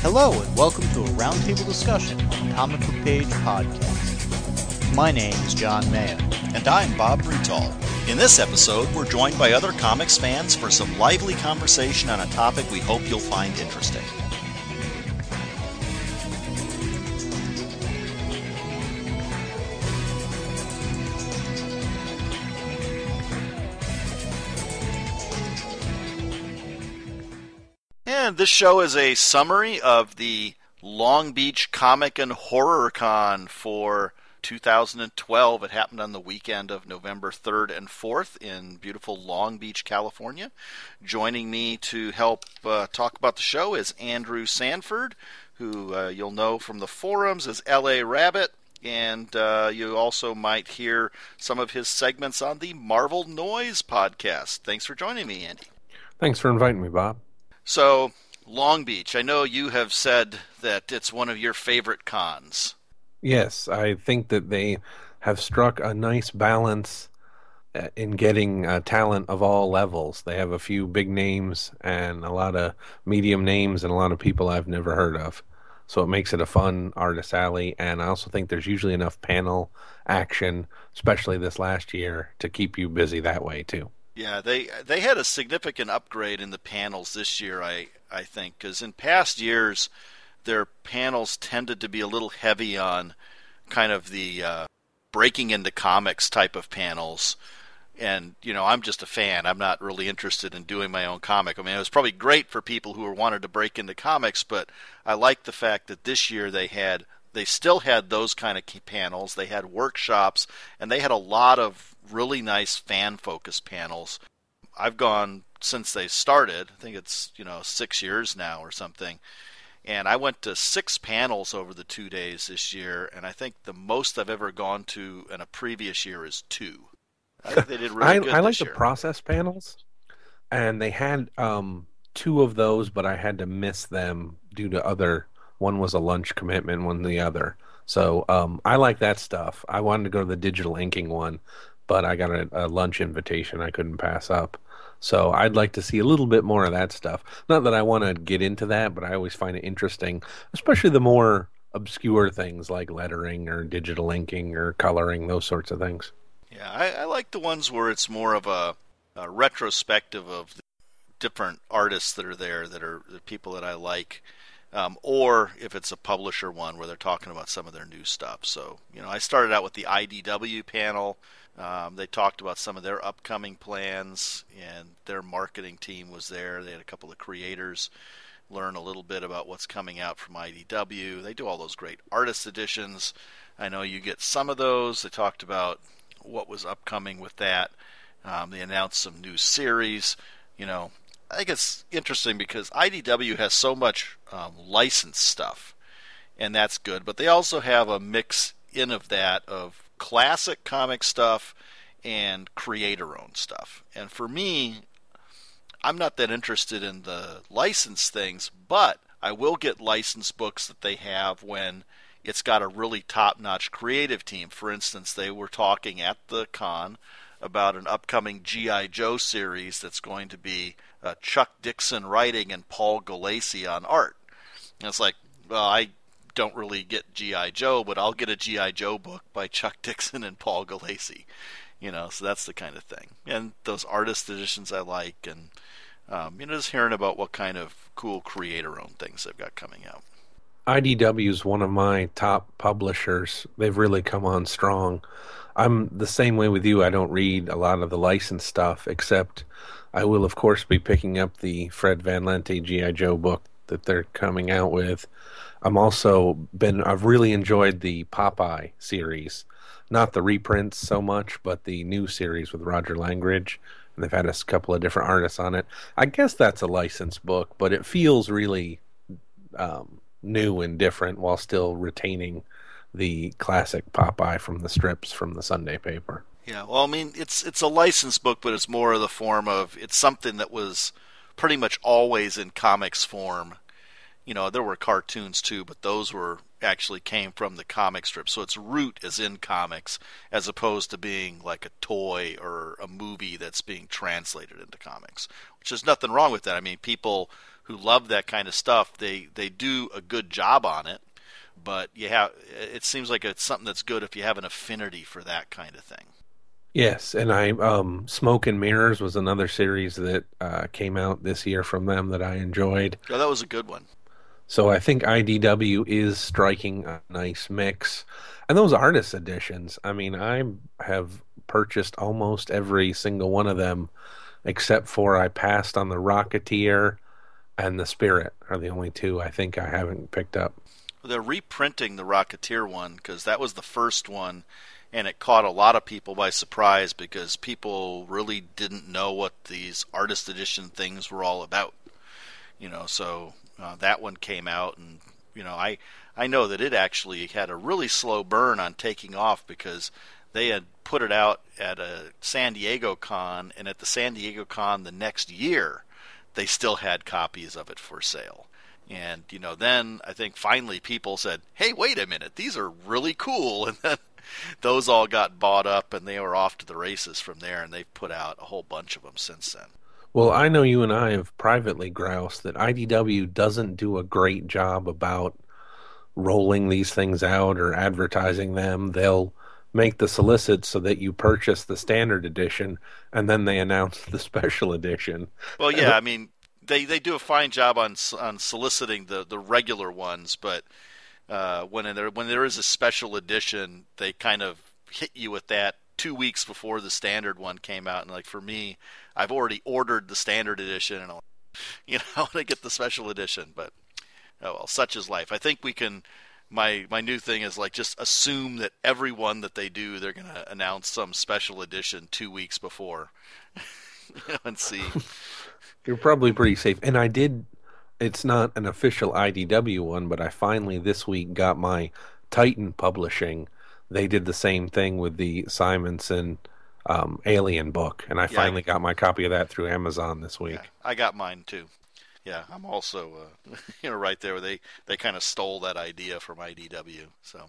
Hello and welcome to a roundtable discussion on the Comic Book Page podcast. My name is John Mayo. And I'm Bob Breutall. In this episode, we're joined by other comics fans for some lively conversation on a topic we hope you'll find interesting. And this show is a summary of the Long Beach Comic and Horror Con for 2012. It happened on the weekend of November 3rd and 4th in beautiful Long Beach, California. Joining me to help talk about the show is Andrew Sanford, who you'll know from the forums as L.A. Rabbit, and you also might hear some of his segments on the Marvel Noise podcast. Thanks for joining me, Andy. Thanks for inviting me, Bob. So, Long Beach, I know you have said that it's one of your favorite cons. Yes, I think that they have struck a nice balance in getting talent of all levels. They have a few big names and a lot of medium names and a lot of people I've never heard of. So it makes it a fun artist alley, and I also think there's usually enough panel action, especially this last year, to keep you busy that way too. Yeah, they had a significant upgrade in the panels this year, I think, because in past years, their panels tended to be a little heavy on kind of the breaking into comics type of panels. And, you know, I'm just a fan. I'm not really interested in doing my own comic. I mean, it was probably great for people who wanted to break into comics, but I like the fact that this year they still had those kind of panels. They had workshops, and they had a lot of really nice fan-focused panels. I've gone since they started. I think it's, 6 years now or something. And I went to 6 panels over the 2 days this year, and I think the most I've ever gone to in a previous year is 2. I think they did really good I like this the year. process panels, and they had 2 of those, but I had to miss them due to other. One was a lunch commitment, one the other. So I like that stuff. I wanted to go to the digital inking one, but I got a lunch invitation I couldn't pass up. So I'd like to see a little bit more of that stuff. Not that I want to get into that, but I always find it interesting, especially the more obscure things like lettering or digital inking or coloring, those sorts of things. Yeah, I like the ones where it's more of a retrospective of the different artists that are there, that are the people that I like. Or if it's a publisher one where they're talking about some of their new stuff. So, I started out with the IDW panel. They talked about some of their upcoming plans, and their marketing team was there. They had a couple of creators learn a little bit about what's coming out from IDW. They do all those great artist editions. I know you get some of those. They talked about what was upcoming with that. They announced some new series. I think it's interesting because IDW has so much licensed stuff, and that's good. But they also have a mix in of that of classic comic stuff and creator-owned stuff. And for me, I'm not that interested in the licensed things, but I will get licensed books that they have when it's got a really top-notch creative team. For instance, they were talking at the con about an upcoming G.I. Joe series that's going to be Chuck Dixon writing and Paul Gulacy on art. And it's like, well, I don't really get G.I. Joe, but I'll get a G.I. Joe book by Chuck Dixon and Paul Gulacy. So that's the kind of thing. And those artist editions I like, and just hearing about what kind of cool creator-owned things they've got coming out. IDW is one of my top publishers. They've really come on strong. I'm the same way with you. I don't read a lot of the licensed stuff, except I will, of course, be picking up the Fred Van Lente G.I. Joe book that they're coming out with. I've really enjoyed the Popeye series. Not the reprints so much, but the new series with Roger Langridge. And they've had a couple of different artists on it. I guess that's a licensed book, but it feels really new and different while still retaining the classic Popeye from the strips from the Sunday paper. Yeah, well, I mean, it's a licensed book, but it's more of the form of, it's something that was pretty much always in comics form, There were cartoons too, but those were actually came from the comic strip. So its root is in comics as opposed to being like a toy or a movie that's being translated into comics, which is nothing wrong with that. I mean, people who love that kind of stuff, they do a good job on it, but it seems like it's something that's good if you have an affinity for that kind of thing. Yes, and Smoke and Mirrors was another series that came out this year from them that I enjoyed. Oh, that was a good one. So I think IDW is striking a nice mix. And those artist editions, I mean, I have purchased almost every single one of them except for I passed on the Rocketeer and the Spirit are the only two I think I haven't picked up. They're reprinting the Rocketeer one because that was the first one, and it caught a lot of people by surprise because people really didn't know what these artist edition things were all about. So that one came out, and I know that it actually had a really slow burn on taking off because they had put it out at a San Diego con, and at the San Diego con the next year, they still had copies of it for sale. And, then I think finally people said, hey, wait a minute, these are really cool. And then those all got bought up and they were off to the races from there, and they've put out a whole bunch of them since then. Well, I know you and I have privately groused that IDW doesn't do a great job about rolling these things out or advertising them. They'll make the solicits so that you purchase the standard edition and then they announce the special edition. Well, yeah, I mean, they do a fine job on soliciting the regular ones, but when there is a special edition, they kind of hit you with that 2 weeks before the standard one came out. And like for me, I've already ordered the standard edition, and I want to get the special edition. But oh well, such is life. I think we can. My new thing is like just assume that every one that they do, they're going to announce some special edition 2 weeks before, and see. You're probably pretty safe. And it's not an official IDW one, but I finally this week got my Titan Publishing. They did the same thing with the Simonson Alien book, and I finally got my copy of that through Amazon this week. Yeah, I got mine too. Yeah, I'm also right there. They kind of stole that idea from IDW. So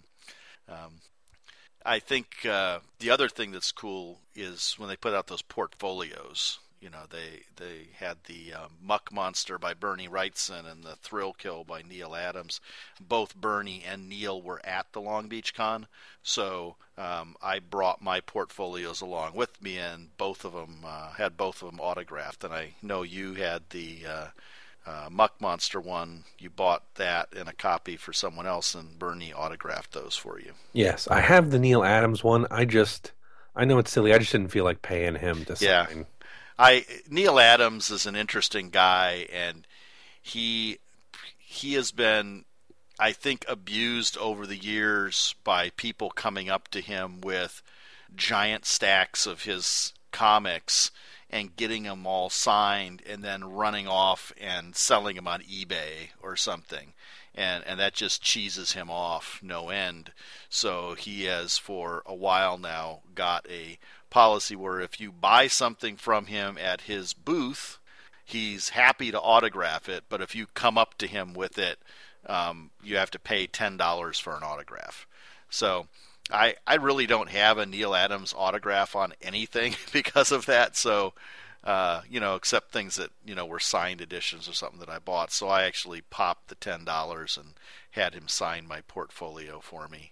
I think the other thing that's cool is when they put out those portfolios. They had the Muck Monster by Bernie Wrightson and the Thrill Kill by Neil Adams. Both Bernie and Neil were at the Long Beach Con, so I brought my portfolios along with me, and both of them had both of them autographed. And I know you had the Muck Monster one. You bought that in a copy for someone else, and Bernie autographed those for you. Yes, I have the Neil Adams one. I know it's silly. I just didn't feel like paying him to sign. Neil Adams is an interesting guy, and he has been, I think, abused over the years by people coming up to him with giant stacks of his comics and getting them all signed and then running off and selling them on eBay or something. And that just cheeses him off no end. So he has for a while now got a policy where if you buy something from him at his booth, he's happy to autograph it, but if you come up to him with it, you have to pay $10 for an autograph. So I really don't have a Neil Adams autograph on anything because of that. So except things that were signed editions or something that I bought. So I actually popped the $10 and had him sign my portfolio for me.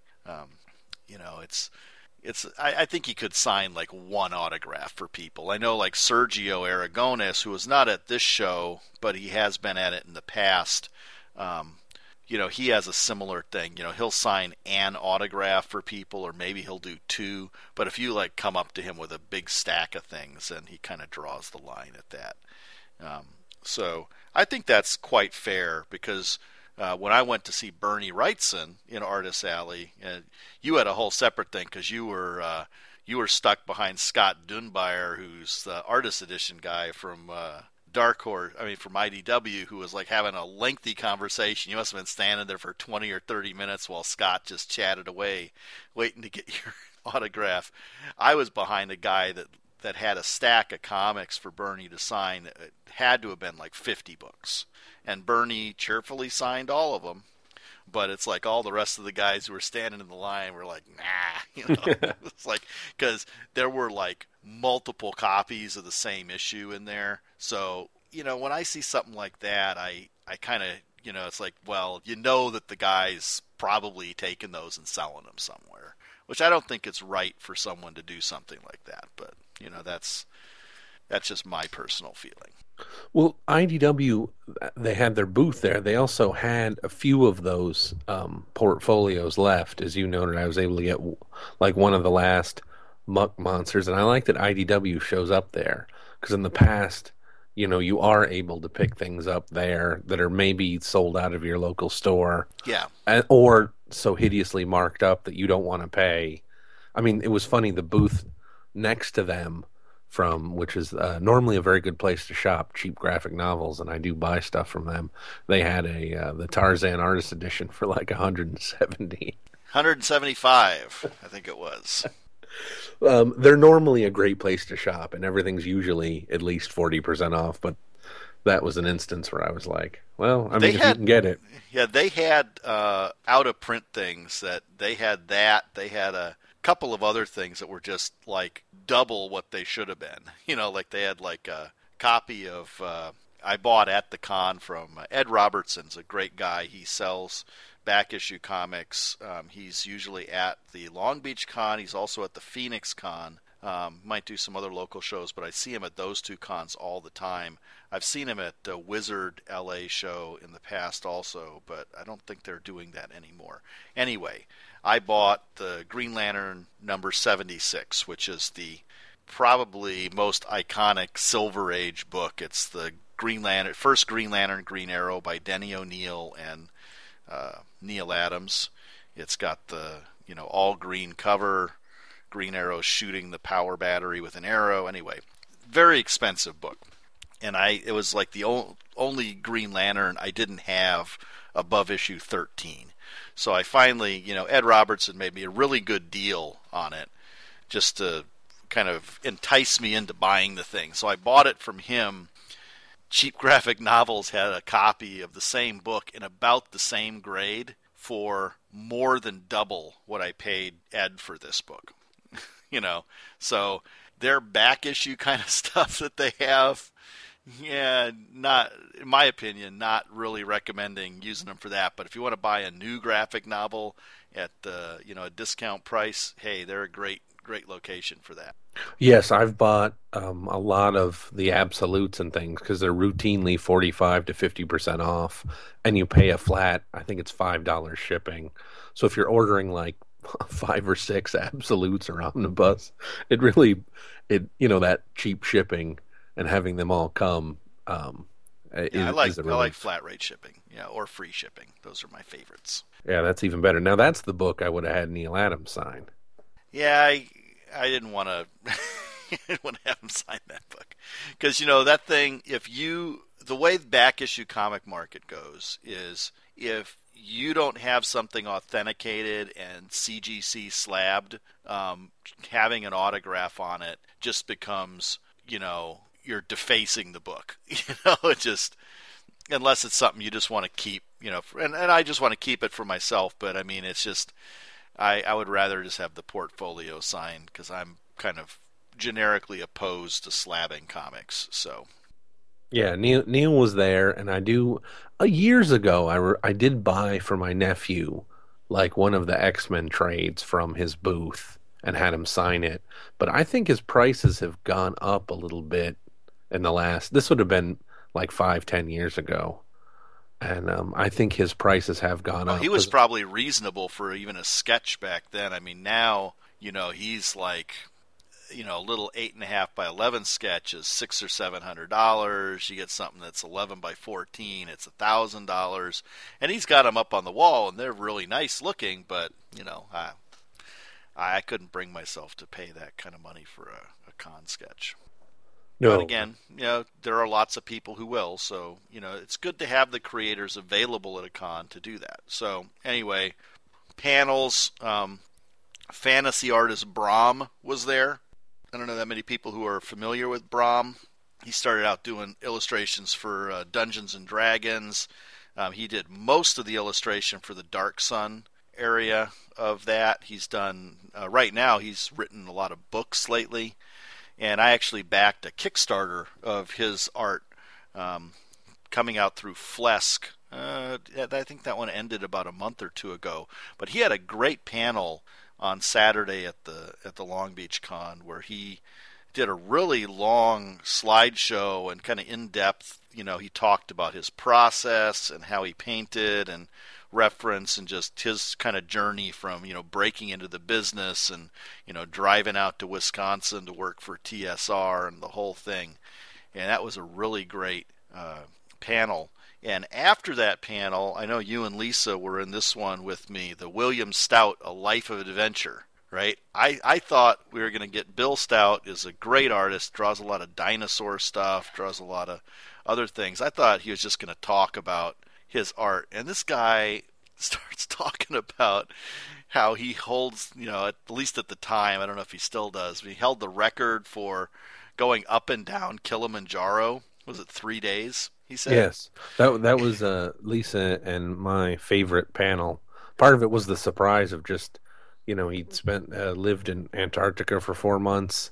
I think he could sign like one autograph for people. I know like Sergio Aragones, who was not at this show, but he has been at it in the past. He has a similar thing. He'll sign an autograph for people, or maybe he'll do two. But if you like come up to him with a big stack of things, then he kind of draws the line at that. So I think that's quite fair because when I went to see Bernie Wrightson in Artist Alley, you had a whole separate thing because you were stuck behind Scott Dunbar, who's the Artist Edition guy from Dark Horse, from IDW, who was like having a lengthy conversation. You must have been standing there for 20 or 30 minutes while Scott just chatted away, waiting to get your autograph. I was behind a guy that that had a stack of comics for Bernie to sign. It had to have been like 50 books. And Bernie cheerfully signed all of them. But it's like all the rest of the guys who were standing in the line were like, nah. It's like, because there were like multiple copies of the same issue in there. So, when I see something like that, I kind of, it's like, well, that the guy's probably taking those and selling them somewhere, which I don't think it's right for someone to do something like that. But, that's just my personal feeling. Well, IDW, they had their booth there. They also had a few of those portfolios left. As you noted, I was able to get like one of the last Muck Monsters, and I like that IDW shows up there because in the past, you are able to pick things up there that are maybe sold out of your local store. Yeah. Or so hideously marked up that you don't want to pay. I mean, it was funny, the booth next to them which is normally a very good place to shop cheap graphic novels, and I do buy stuff from them. They had the Tarzan Artist Edition for like 170. 175, I think it was. They're normally a great place to shop, and everything's usually at least 40% off, but that was an instance where I was like, well, I mean, if you can get it. Yeah, they had out-of-print things that they had a couple of other things that were just like double what they should have been. Like they had like a copy of I bought at the con from Ed Robertson's a great guy. He sells back issue comics. He's usually at the Long Beach Con. He's also at the Phoenix Con. Might do some other local shows, but I see him at those two cons all the time. I've seen him at the Wizard LA show in the past also, but I don't think they're doing that anymore. Anyway, I bought the Green Lantern number 76, which is the probably most iconic Silver Age book. It's the first Green Lantern, Green Arrow by Denny O'Neil and Neil Adams. It's got the all green cover, Green Arrow shooting the power battery with an arrow. Anyway, very expensive book, and it was like the only Green Lantern I didn't have above issue 13. So I finally, Ed Robertson made me a really good deal on it, just to kind of entice me into buying the thing. So I bought it from him. Cheap Graphic Novels had a copy of the same book in about the same grade for more than double what I paid Ed for this book. So their back issue kind of stuff that they have, not, in my opinion, not really recommending using them for that. But if you want to buy a new graphic novel at a discount price, hey, they're a great location for that. Yes, I've bought a lot of the absolutes and things because they're routinely 45 to 50% off, and you pay a flat, I think it's $5 shipping. So if you're ordering like 5 or 6 absolutes or omnibus, that cheap shipping and having them all come. I like flat rate shipping, or free shipping. Those are my favorites. Yeah, that's even better. Now that's the book I would have had Neil Adams sign. Yeah, I didn't want to. I didn't want to have him sign that book because that thing. The way the back issue comic market goes is if you don't have something authenticated and CGC slabbed, having an autograph on it just becomes, you're defacing the book. It just, unless it's something you just want to keep, and I just want to keep it for myself. But I mean, it's just, I would rather just have the portfolio signed because I'm kind of generically opposed to slabbing comics. So. Yeah, Neil was there, and years ago, I did buy for my nephew, like one of the X-Men trades from his booth and had him sign it. But I think his prices have gone up a little bit this would have been like 5-10 years ago. And I think his prices have gone up. He was probably reasonable for even a sketch back then. I mean, now, he's like... a little 8.5 by 11 sketch is $600 or $700. You get something that's 11 by 14, it's $1,000, and he's got them up on the wall, and they're really nice looking. But I couldn't bring myself to pay that kind of money for a con sketch. No. But again, there are lots of people who will. So it's good to have the creators available at a con to do that. So anyway, panels. Fantasy artist Brahm was there. I don't know that many people who are familiar with Brom. He started out doing illustrations for Dungeons and Dragons. He did most of the illustration for the Dark Sun area of that. He's done, right now, he's written a lot of books lately. And I actually backed a Kickstarter of his art coming out through Flesk. I think that one ended about a month or two ago. But he had a great panel on Saturday at the Long Beach Con where he did a really long slideshow and kind of in-depth, he talked about his process and how he painted and reference and just his kind of journey from, breaking into the business and, driving out to Wisconsin to work for TSR and the whole thing. And that was a really great panel. And after that panel, I know you and Lisa were in this one with me, the William Stout, A Life of Adventure, right? I thought we were going to get Bill Stout, is a great artist, draws a lot of dinosaur stuff, draws a lot of other things. I thought he was just going to talk about his art. And this guy starts talking about how he holds, at least at the time, I don't know if he still does, but he held the record for going up and down Kilimanjaro. Was it 3 days? He said. Yes, that was Lisa and my favorite panel. Part of it was the surprise of just, he'd lived in Antarctica for 4 months.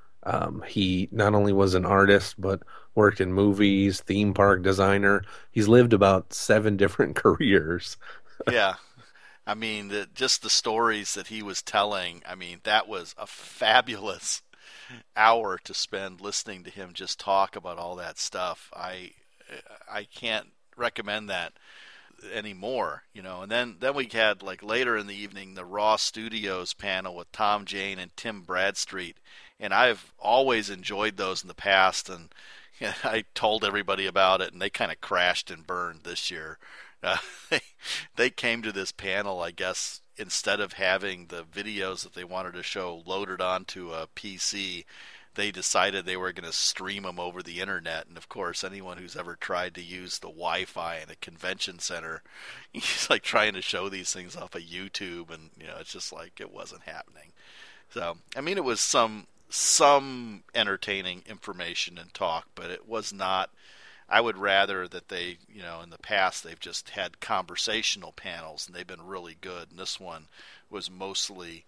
He not only was an artist, but worked in movies, theme park designer. He's lived about 7 different careers. Yeah. I mean, just the stories that he was telling, that was a fabulous hour to spend listening to him just talk about all that stuff. I can't recommend that anymore, And then we had, like, later in the evening, the Raw Studios panel with Tom Jane and Tim Bradstreet. And I've always enjoyed those in the past, and I told everybody about it, and they kind of crashed and burned this year. They came to this panel, I guess, instead of having the videos that they wanted to show loaded onto a PC, they decided they were going to stream them over the internet. And of course, anyone who's ever tried to use the Wi-Fi in a convention center, he's like trying to show these things off of YouTube, and it's just like it wasn't happening. So, it was some entertaining information and talk, but it was not. I would rather that they, in the past they've just had conversational panels and they've been really good. And this one was mostly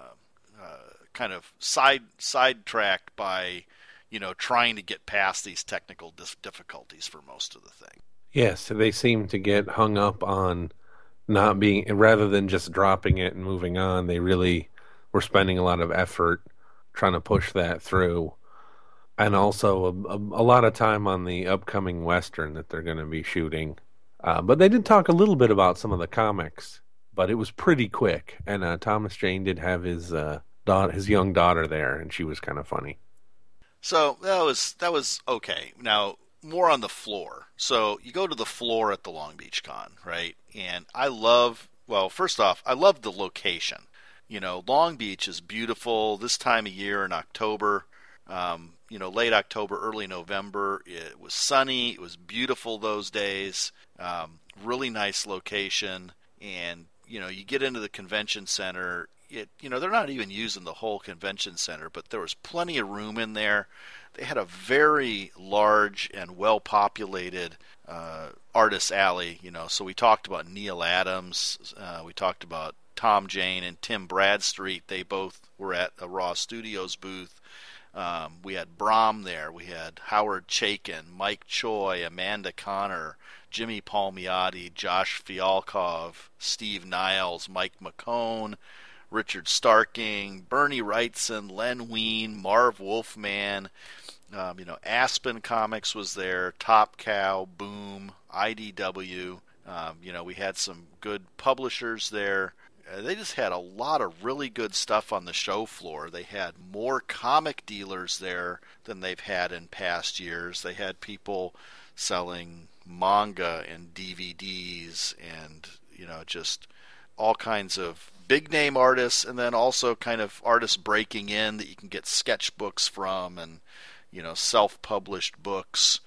kind of sidetracked by, trying to get past these technical difficulties for most of the thing. Yes, they seem to get hung up on not being, rather than just dropping it and moving on, they really were spending a lot of effort trying to push that through. And also a lot of time on the upcoming Western that they're going to be shooting. But they did talk a little bit about some of the comics, but it was pretty quick. And Thomas Jane did have his young daughter there, and she was kind of funny. So that was okay. Now, more on the floor. So you go to the floor at the Long Beach Con, right? And first off, I love the location. Long Beach is beautiful this time of year in October. Late October, early November. It was sunny. It was beautiful those days. Really nice location. And, you get into the convention center. They're not even using the whole convention center, but there was plenty of room in there. They had a very large and well-populated artist alley, So we talked about Neil Adams. We talked about Tom Jane and Tim Bradstreet. They both were at a Raw Studios booth. We had Brom there. We had Howard Chaykin, Mike Choi, Amanda Connor, Jimmy Palmiotti, Josh Fialkov, Steve Niles, Mike McCone, Richard Starking, Bernie Wrightson, Len Wein, Marv Wolfman. Aspen Comics was there, Top Cow, Boom, IDW. We had some good publishers there. They just had a lot of really good stuff on the show floor. They had more comic dealers there than they've had in past years. They had people selling manga and DVDs and, just all kinds of big name artists, and then also kind of artists breaking in that you can get sketchbooks from and, self-published books.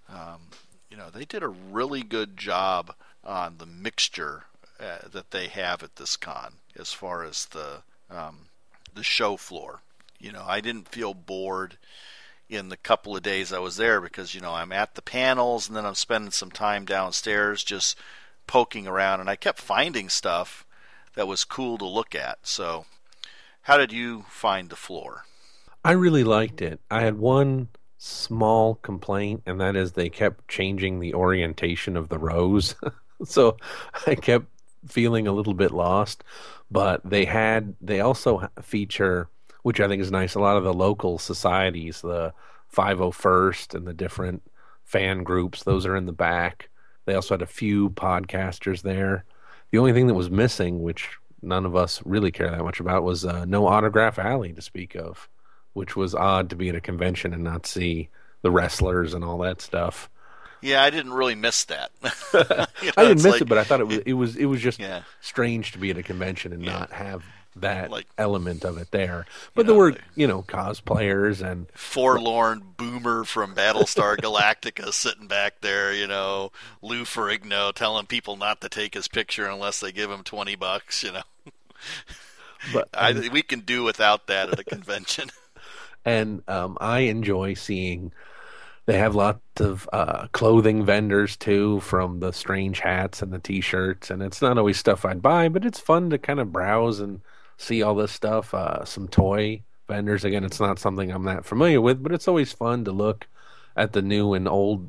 They did a really good job on the mixture that they have at this con as far as the show floor. I didn't feel bored in the couple of days I was there because, I'm at the panels and then I'm spending some time downstairs just poking around, and I kept finding stuff that was cool to look at. So, how did you find the floor? I really liked it. I had one small complaint, and that is they kept changing the orientation of the rows. So I kept feeling a little bit lost. But they also feature, which I think is nice, a lot of the local societies, the 501st and the different fan groups. Those are in the back. They also had a few podcasters there. The only thing that was missing, which none of us really care that much about, was no autograph alley to speak of, which was odd to be at a convention and not see the wrestlers and all that stuff. Yeah, I didn't really miss that. I didn't miss it, but I thought it was just strange to be at a convention and not have that element of it there. But there were, cosplayers and forlorn boomer from Battlestar Galactica sitting back there, Lou Ferrigno telling people not to take his picture unless they give him $20, But we can do without that at a convention. And I enjoy seeing they have lots of clothing vendors too, from the strange hats and the T-shirts, and it's not always stuff I'd buy, but it's fun to kind of browse and see all this stuff. Some toy vendors, again, it's not something I'm that familiar with, but it's always fun to look at the new and old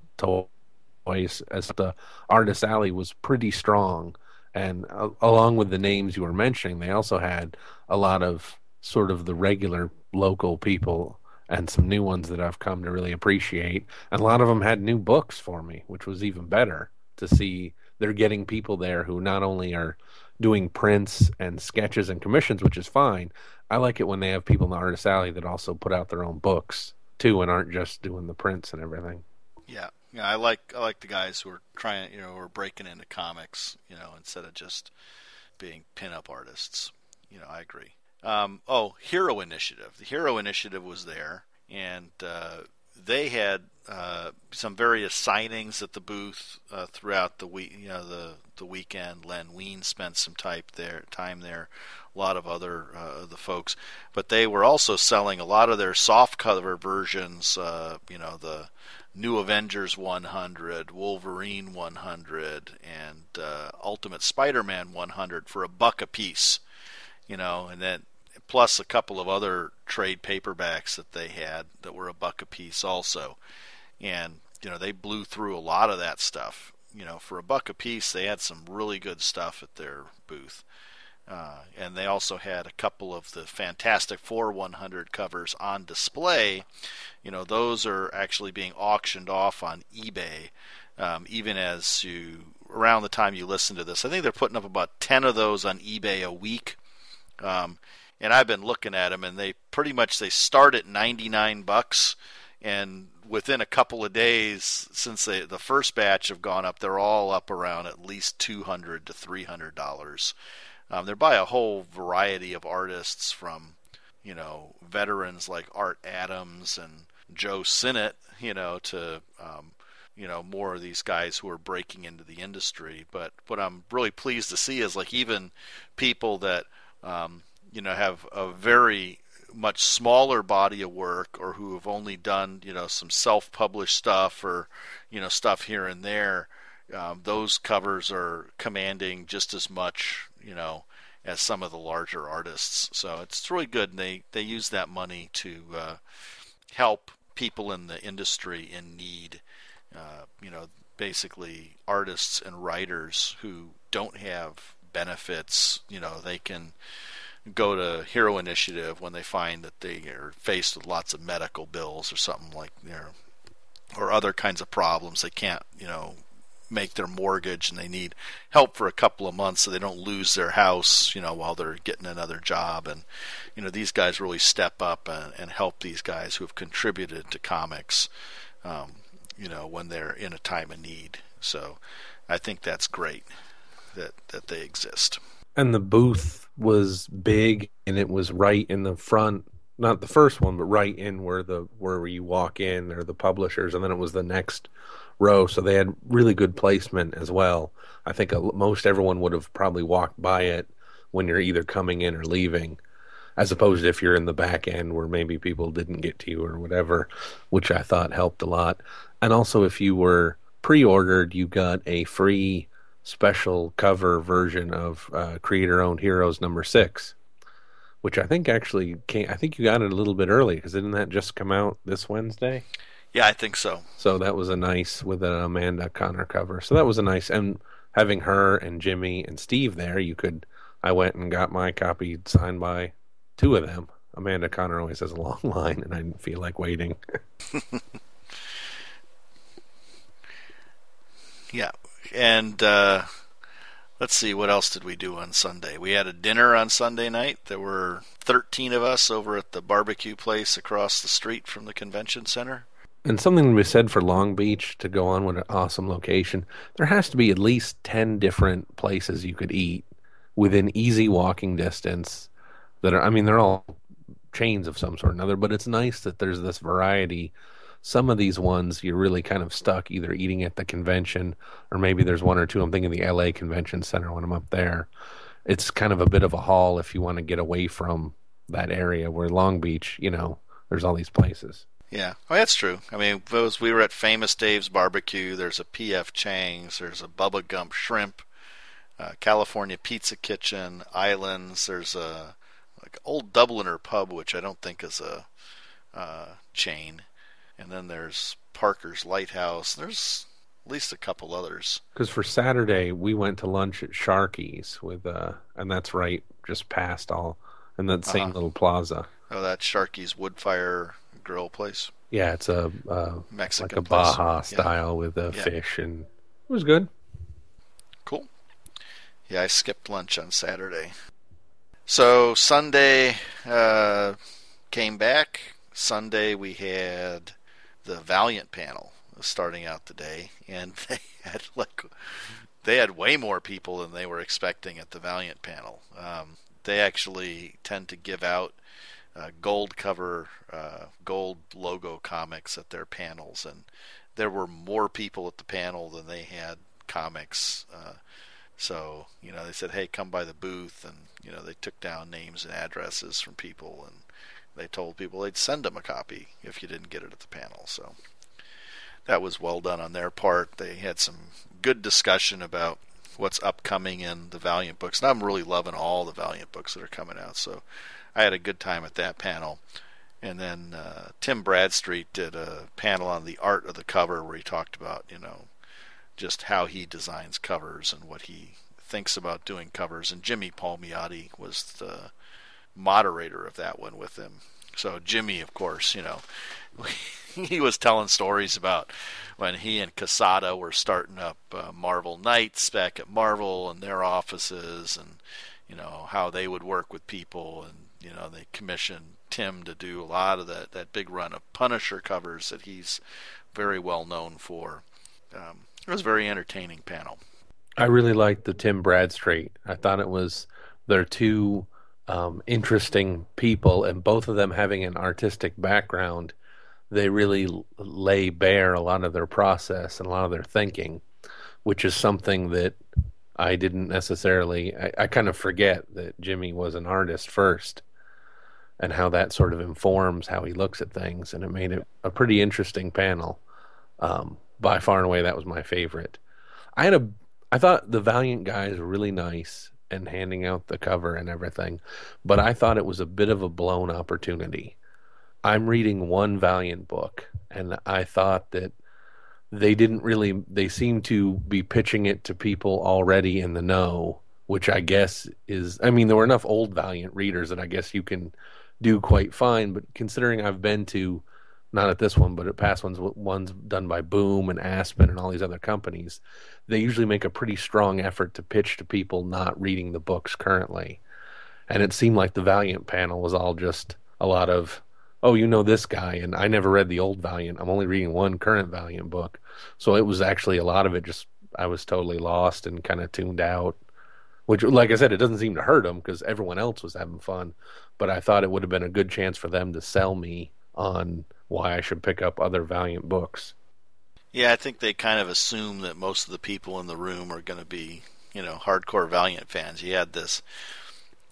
toys, as the Artist Alley was pretty strong. And along with the names you were mentioning, they also had a lot of sort of the regular local people and some new ones that I've come to really appreciate. And a lot of them had new books for me, which was even better to see. They're getting people there who not only are doing prints and sketches and commissions, which is fine. I like it when they have people in the Artist Alley that also put out their own books too and aren't just doing the prints and everything. Yeah. I like the guys who are trying, who are breaking into comics, instead of just being pinup artists. I agree. Hero Initiative. The Hero Initiative was there, and they had some various signings at the booth throughout the week. The weekend. Len Wein spent some time there. A lot of other the folks, but they were also selling a lot of their soft cover versions. The New Avengers 100, Wolverine 100, and Ultimate Spider-Man 100 for $1 a piece. And then plus a couple of other trade paperbacks that they had that were $1 a piece also. And, they blew through a lot of that stuff. For $1 a piece, they had some really good stuff at their booth. And they also had a couple of the Fantastic Four 100 covers on display. Those are actually being auctioned off on eBay. Even as around the time you listen to this, I think they're putting up about 10 of those on eBay a week. And I've been looking at them, and they start at $99, and within a couple of days, since the first batch have gone up, they're all up around at least $200 to $300. They're by a whole variety of artists, from veterans like Art Adams and Joe Sinnott, to more of these guys who are breaking into the industry. But what I'm really pleased to see is even people that have a very much smaller body of work, or who have only done, some self-published stuff, or, stuff here and there. Those covers are commanding just as much, as some of the larger artists. So it's really good. And they use that money to help people in the industry in need. Basically artists and writers who don't have benefits, they can go to Hero Initiative when they find that they are faced with lots of medical bills or something like or other kinds of problems. They can't, make their mortgage, and they need help for a couple of months so they don't lose their house, while they're getting another job. And, these guys really step up and help these guys who have contributed to comics, when they're in a time of need. So I think that's great that they exist. And the booth was big, and it was right in the front, not the first one, but right in where you walk in, or the publishers, and then it was the next row. So they had really good placement as well. I think most everyone would have probably walked by it when you're either coming in or leaving. as opposed to if you're in the back end where maybe people didn't get to you or whatever, which I thought helped a lot. And also, if you were pre-ordered, you got a free special cover version of Creator-Owned Heroes #6, which I think actually came. I think you got it a little bit early because didn't that just come out this Wednesday? Yeah, I think so. So that was a nice with an Amanda Connor cover. So that was a nice, and having her and Jimmy and Steve there, I went and got my copy signed by two of them. Amanda Connor always has a long line, and I didn't feel like waiting. Yeah, and let's see, what else did we do on Sunday? We had a dinner on Sunday night. There were 13 of us over at the barbecue place across the street from the convention center. And something to be said for Long Beach, to go on with an awesome location, there has to be at least 10 different places you could eat within easy walking distance that are, I mean, they're all chains of some sort or another, but it's nice that there's this variety. Some of these ones you're really kind of stuck either eating at the convention or maybe there's one or two. I'm thinking the LA Convention Center when I'm up there. It's kind of a bit of a haul if you want to get away from that area, where Long Beach, there's all these places. Yeah, well, that's true. I mean, we were at Famous Dave's Barbecue. There's a P.F. Chang's. There's a Bubba Gump Shrimp, California Pizza Kitchen, Islands. There's a Old Dubliner Pub, which I don't think is a chain. And then there's Parker's Lighthouse. There's at least a couple others. Because for Saturday, we went to lunch at Sharky's and that's right, just past all, in that same little plaza. Oh, that's Sharky's Woodfire Grill place. Yeah, it's a Mexican like a place. Baja style with fish, and it was good. Cool. Yeah, I skipped lunch on Saturday. So Sunday came back. Sunday we had the Valiant panel starting out the day, and they had way more people than they were expecting at the Valiant panel. They actually tend to give out gold cover, gold logo comics at their panels, and there were more people at the panel than they had comics. So they said, hey, come by the booth, and they took down names and addresses from people, and they told people they'd send them a copy if you didn't get it at the panel. So that was well done on their part. They had some good discussion about what's upcoming in the Valiant books, and I'm really loving all the Valiant books that are coming out. So I had a good time at that panel. And then Tim Bradstreet did a panel on the art of the cover where he talked about, just how he designs covers and what he thinks about doing covers. And Jimmy Palmiotti was the moderator of that one with him. So Jimmy, of course, he was telling stories about when he and Casada were starting up Marvel Knights back at Marvel and their offices, and how they would work with people, and they commissioned Tim to do a lot of that big run of Punisher covers that he's very well known for. It was a very entertaining panel. I really liked the Tim Bradstreet. I thought they're two interesting people, and both of them having an artistic background. They really lay bare a lot of their process and a lot of their thinking, which is something that I didn't necessarily. I kind of forget that Jimmy was an artist first, and how that sort of informs how he looks at things, and it made it a pretty interesting panel. By far and away, that was my favorite. I thought the Valiant guys were really nice and handing out the cover and everything, but I thought it was a bit of a blown opportunity. I'm reading one Valiant book, and I thought that they seem to be pitching it to people already in the know, which I guess there were enough old Valiant readers that I guess you can do quite fine, but considering I've been to, not at this one, but at past ones done by Boom and Aspen and all these other companies, they usually make a pretty strong effort to pitch to people not reading the books currently. And it seemed like the Valiant panel was all just a lot of, oh, this guy, and I never read the old Valiant. I'm only reading one current Valiant book. So it was actually a lot of it just, I was totally lost and kind of tuned out, which, like I said, it doesn't seem to hurt them because everyone else was having fun. But I thought it would have been a good chance for them to sell me on why I should pick up other Valiant books. Yeah, I think they kind of assume that most of the people in the room are going to be, hardcore Valiant fans. You had this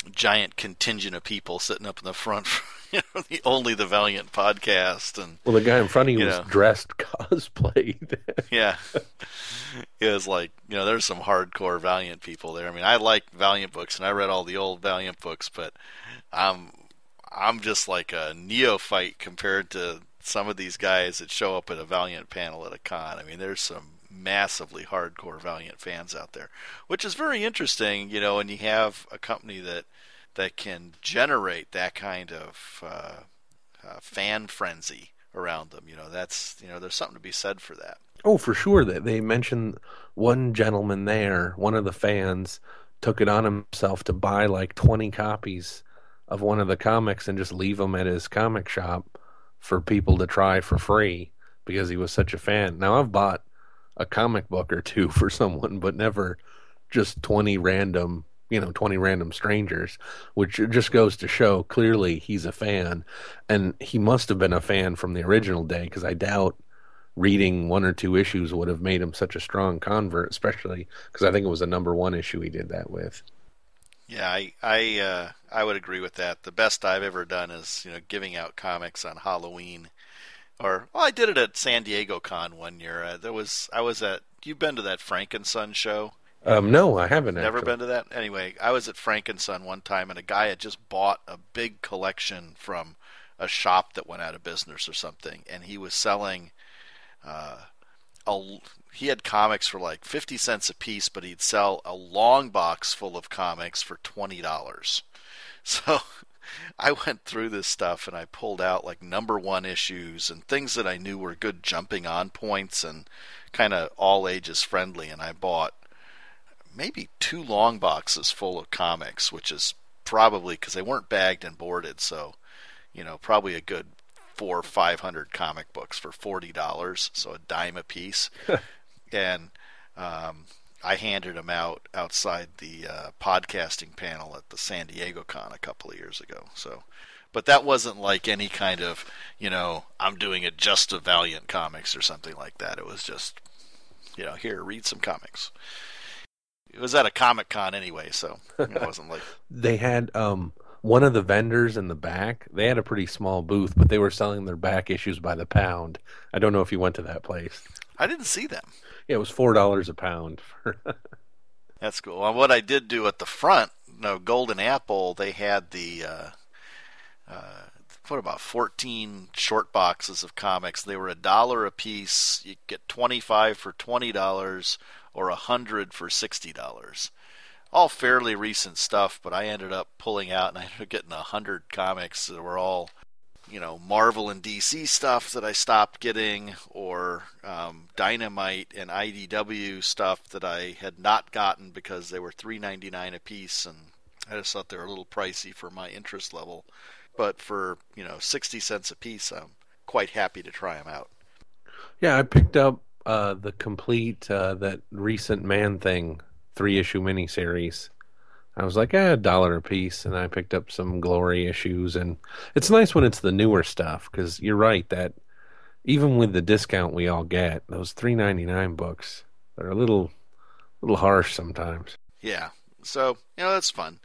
giant contingent of people sitting up in the front, only the Valiant podcast, and well, the guy in front of you was know, dressed cosplayed. yeah, it was like there's some hardcore Valiant people there. I mean, I like Valiant books, and I read all the old Valiant books, but I'm just like a neophyte compared to some of these guys that show up at a Valiant panel at a con. I mean, there's some massively hardcore Valiant fans out there, which is very interesting, and you have a company that can generate that kind of fan frenzy around them. That's there's something to be said for that. Oh, for sure. That they mentioned one gentleman there, one of the fans, took it on himself to buy like 20 copies of one of the comics and just leave them at his comic shop for people to try for free because he was such a fan. Now, I've bought a comic book or two for someone, but never just 20 random strangers, which just goes to show clearly he's a fan, and he must have been a fan from the original day, because I doubt reading one or two issues would have made him such a strong convert, especially because I think it was a #1 issue he did that with. Yeah, I would agree with that. The best I've ever done is giving out comics on Halloween, I did it at San Diego Con one year. You've been to that Frankenson show? No, I haven't. Never actually been to that? Anyway, I was at Frankenson one time, and a guy had just bought a big collection from a shop that went out of business or something, and he was selling he had comics for like 50 cents a piece, but he'd sell a long box full of comics for $20. So I went through this stuff, and I pulled out like #1 issues and things that I knew were good jumping on points and kind of all ages friendly, and I bought maybe 2 long boxes full of comics, which is probably because they weren't bagged and boarded, so probably a good 400 or 500 comic books for $40, so a dime a piece. And I handed them out outside the podcasting panel at the San Diego Con a couple of years ago. So, but that wasn't like any kind of I'm doing it just to Valiant Comics or something like that. It was just here, read some comics. It was at a Comic Con anyway, so it wasn't like they had one of the vendors in the back. They had a pretty small booth, but they were selling their back issues by the pound. I don't know if you went to that place. I didn't see them. Yeah, it was $4 a pound. That's cool. Well, what I did do at the front, Golden Apple, they had the about 14 short boxes of comics. They were $1 a piece. You get 25 for $20 or 100 for $60. All fairly recent stuff, but I ended up pulling out, and I ended up getting 100 comics that were all Marvel and DC stuff that I stopped getting, or Dynamite and IDW stuff that I had not gotten because they were $3.99 a piece, and I just thought they were a little pricey for my interest level. But for 60 cents a piece, I'm quite happy to try them out. Yeah, I picked up the complete that recent Man-Thing 3-issue miniseries. I was like, $1 a piece, and I picked up some Glory issues, and it's nice when it's the newer stuff, because you're right that even with the discount we all get, those $3.99 books, they're a little harsh sometimes. Yeah, so that's fun.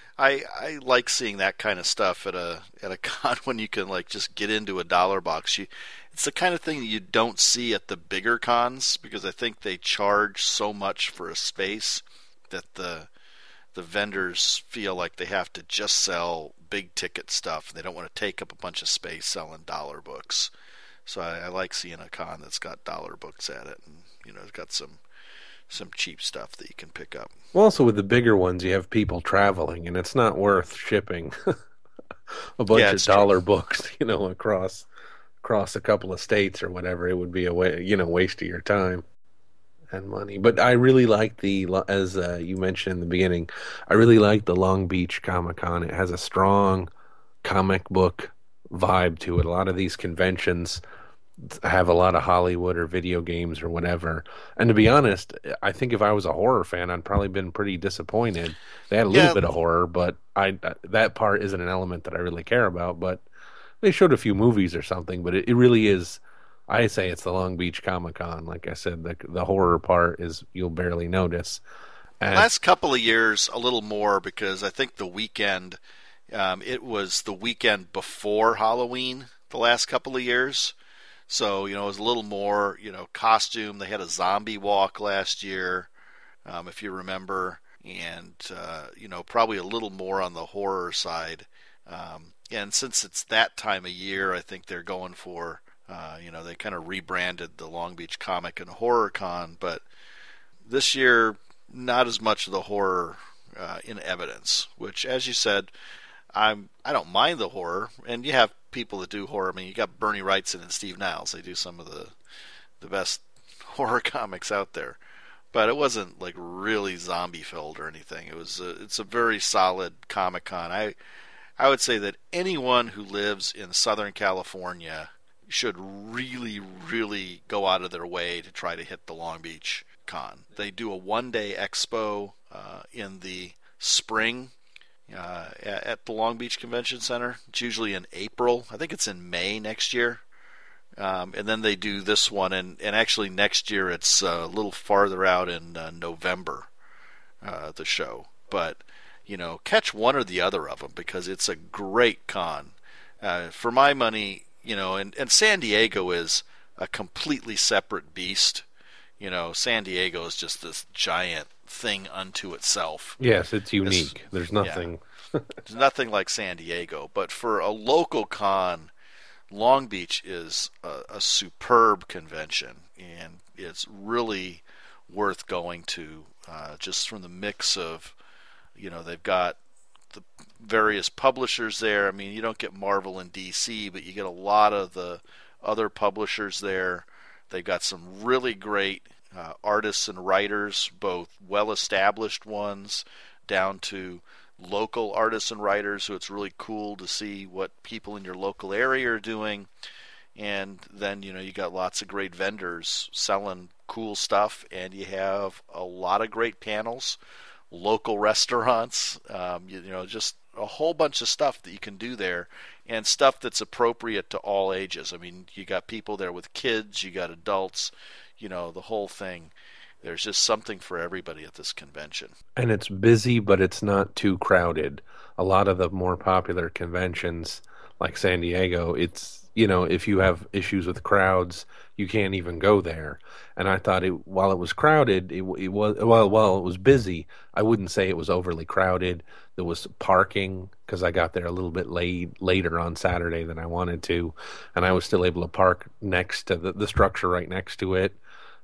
I like seeing that kind of stuff at a con when you can like just get into a $1 box. It's the kind of thing that you don't see at the bigger cons, because I think they charge so much for a space that the vendors feel like they have to just sell big ticket stuff. They don't want to take up a bunch of space selling $1 books. So I like seeing a con that's got $1 books at it, and it's got some cheap stuff that you can pick up. Well, also with the bigger ones, you have people traveling, and it's not worth shipping a bunch of $1 books, across a couple of states or whatever. It would be a waste of your time and money. But I really like as you mentioned in the beginning, I really like the Long Beach Comic Con. It has a strong comic book vibe to it. A lot of these conventions have a lot of Hollywood or video games or whatever. And to be honest, I think if I was a horror fan, I'd probably been pretty disappointed. They had a little bit of horror, but that part isn't an element that I really care about. But they showed a few movies or something. But it really is, I say it's the Long Beach Comic Con. Like I said, the horror part is you'll barely notice. And Last couple of years, a little more because I think the weekend, it was the weekend before Halloween the last couple of years. So, it was a little more, costume. They had a zombie walk last year, if you remember, and, probably a little more on the horror side. And since it's that time of year, I think they're going for, they kind of rebranded the Long Beach Comic and Horror Con, but this year, not as much of the horror in evidence, which, as you said, I don't mind the horror, and you have people that do horror. I mean, you got Bernie Wrightson and Steve Niles. They do some of the best horror comics out there, but it wasn't like really zombie filled or anything. It's a very solid Comic Con. I would say that anyone who lives in Southern California should really, really go out of their way to try to hit the Long Beach Con. They do a one-day expo in the spring at the Long Beach Convention Center. It's usually in April. I think it's in May next year. And then they do this one, and actually next year it's a little farther out in November, the show. But, catch one or the other of them because it's a great con. For my money, and San Diego is a completely separate beast. San Diego is just this giant thing unto itself. yes, it's unique. There's nothing. There's nothing like San Diego. But for a local con, Long Beach is a superb convention, and it's really worth going to just from the mix of, they've got the various publishers there. I mean, you don't get Marvel and DC, but you get a lot of the other publishers there. They've got some really great artists and writers, both well-established ones down to local artists and writers, so it's really cool to see what people in your local area are doing. And then, you got lots of great vendors selling cool stuff, and you have a lot of great panels, local restaurants, just a whole bunch of stuff that you can do there, and stuff that's appropriate to all ages. I mean, you got people there with kids, you got adults, the whole thing. There's just something for everybody at this convention. And it's busy, but it's not too crowded. A lot of the more popular conventions, like San Diego, it's, if you have issues with crowds, you can't even go there. And I thought while it was crowded, it was, while it was busy, I wouldn't say it was overly crowded. There was parking because I got there a little bit later on Saturday than I wanted to, and I was still able to park next to the structure right next to it.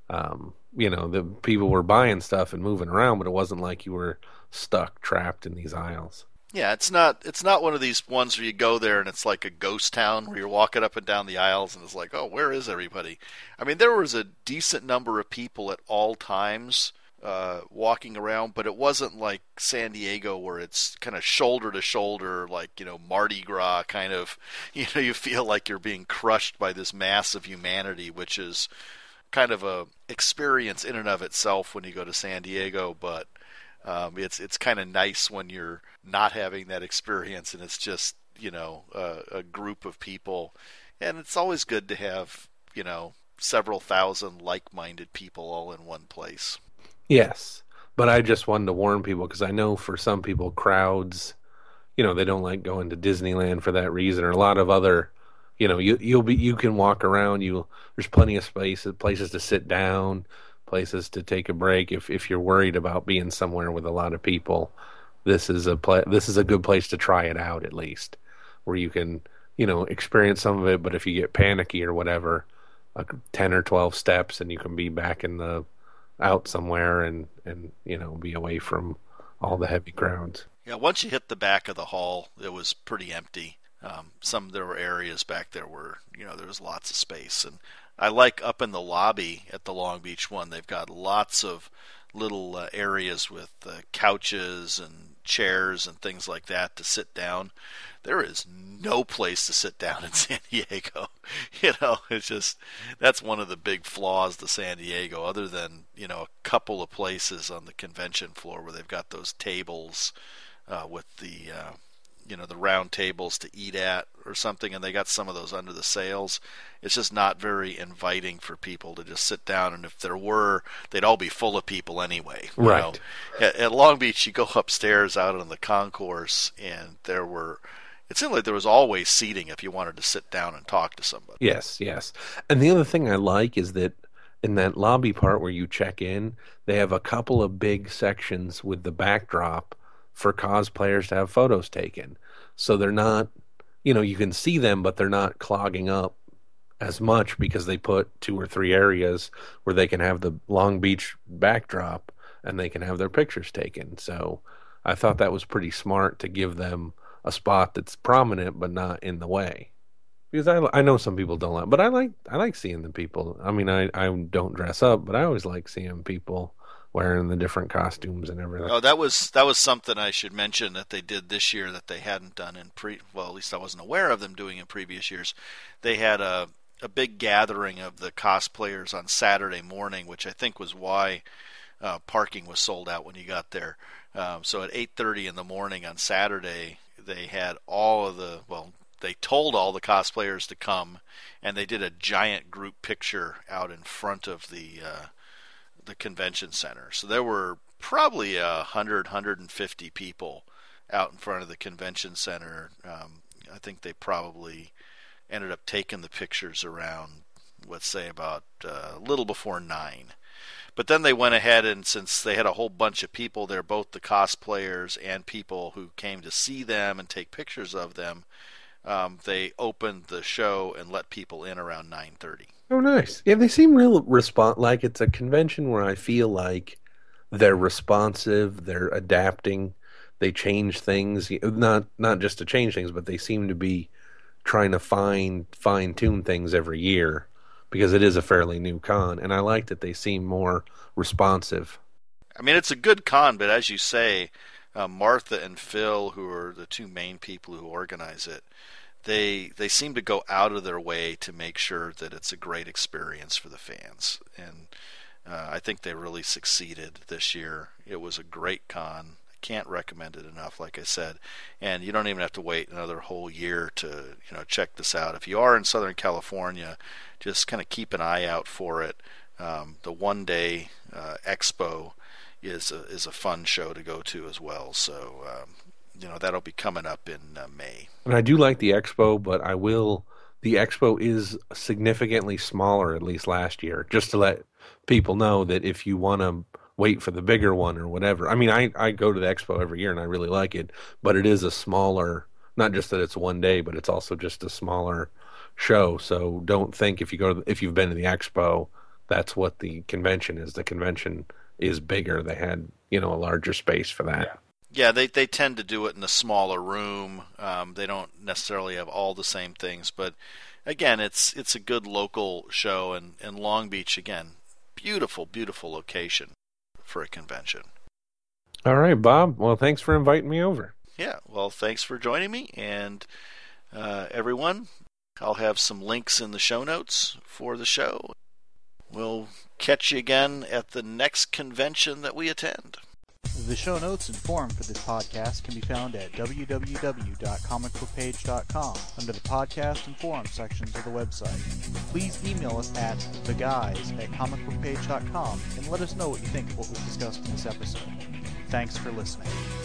The people were buying stuff and moving around, but it wasn't like you were trapped in these aisles. Yeah, it's not one of these ones where you go there and it's like a ghost town where you're walking up and down the aisles and it's like, oh, where is everybody? I mean, there was a decent number of people at all times walking around, but it wasn't like San Diego where it's kind of shoulder to shoulder, like, Mardi Gras kind of, you feel like you're being crushed by this mass of humanity, which is kind of a experience in and of itself when you go to San Diego, but it's kind of nice when you're not having that experience and it's just a group of people, and it's always good to have several thousand like-minded people all in one place. Yes, but I just wanted to warn people because I know for some people crowds, they don't like going to Disneyland for that reason, or a lot of other. You can walk around. There's plenty of places to sit down, places to take a break. If you're worried about being somewhere with a lot of people, this is a good place to try it out at least, where you can experience some of it. But if you get panicky or whatever, 10 or 12 steps and you can be back out somewhere and be away from all the heavy crowds. Yeah, once you hit the back of the hall, it was pretty empty. There were areas back there where there was lots of space, and I like up in the lobby at the Long Beach one. They've got lots of little areas with couches and chairs and things like that to sit down. There is no place to sit down in San Diego. It's just that's one of the big flaws to San Diego. Other than a couple of places on the convention floor where they've got those tables with the the round tables to eat at or something, and they got some of those under the sails. It's just not very inviting for people to just sit down, and if there were, they'd all be full of people anyway. Right. At Long Beach, you go upstairs out on the concourse, and it seemed like there was always seating if you wanted to sit down and talk to somebody. Yes, yes. And the other thing I like is that in that lobby part where you check in, they have a couple of big sections with the backdrop for cosplayers to have photos taken. So they're not, you can see them, but they're not clogging up as much because they put 2 or 3 areas where they can have the Long Beach backdrop and they can have their pictures taken. So I thought that was pretty smart to give them a spot that's prominent but not in the way. Because I know some people don't like, but I like seeing the people. I mean, I don't dress up, but I always like seeing people wearing the different costumes and everything. Oh, that was something I should mention that they did this year that they hadn't done well, at least I wasn't aware of them doing in previous years. They had a big gathering of the cosplayers on Saturday morning, which I think was why parking was sold out when you got there. So at 8:30 in the morning on Saturday, they had they told all the cosplayers to come, and they did a giant group picture out in front of the convention center. So there were probably 150 people out in front of the convention center. I think they probably ended up taking the pictures around, let's say, about a little before 9. But then they went ahead, and since they had a whole bunch of people there, both the cosplayers and people who came to see them and take pictures of them, they opened the show and let people in around 9:30. Oh, nice. Yeah, they seem real like it's a convention where I feel like they're responsive, they're adapting, they change things, not just to change things, but they seem to be trying to fine-tune things every year because it is a fairly new con, and I like that they seem more responsive. I mean, it's a good con, but as you say, Martha and Phil, who are the 2 main people who organize it, they seem to go out of their way to make sure that it's a great experience for the fans. And I think they really succeeded this year. It was a great con. I can't recommend it enough, like I said. And you don't even have to wait another whole year to check this out. If you are in Southern California, just kind of keep an eye out for it. The one-day expo is a fun show to go to as well. So that'll be coming up in May. And I do like the expo, but the expo is significantly smaller, at least last year, just to let people know that if you want to wait for the bigger one or whatever. I mean, I go to the expo every year and I really like it, but it is a smaller, not just that it's one day, but it's also just a smaller show. So don't think if you've been to the expo, that's what the convention is. The convention is bigger. They had, a larger space for that. Yeah, they tend to do it in a smaller room. They don't necessarily have all the same things, but again, it's a good local show, and Long Beach, again, beautiful, beautiful location for a convention. All right, Bob. Well, thanks for inviting me over. Yeah, well, thanks for joining me, and everyone, I'll have some links in the show notes for the show. We'll catch you again at the next convention that we attend. The show notes and forum for this podcast can be found at www.comicbookpage.com under the podcast and forum sections of the website. Please email us at theguys@comicbookpage.com and let us know what you think of what was discussed in this episode. Thanks for listening.